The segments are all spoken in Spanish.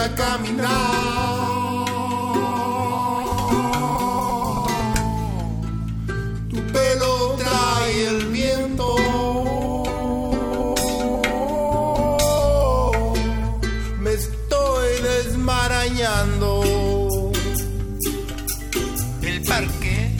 a caminar. Tu pelo trae el viento. Me estoy desmarañando. El parque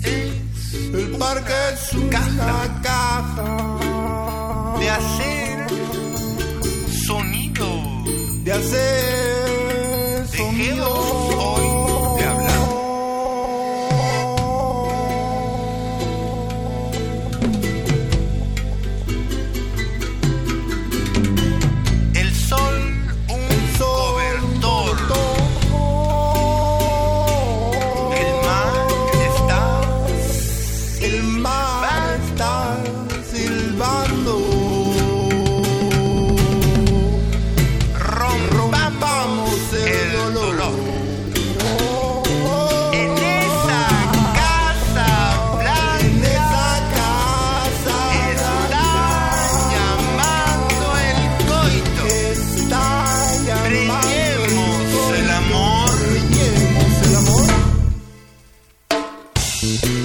es una caja de hacer sonido. De hacer Dejemos sonido. hoy de hablar. El sol, un cobertor. El mar está silbando. Rompamos el dolor. En esa casa blanca está llamando el coito. Está llamando Preñemos el amor. Preñemos el amor.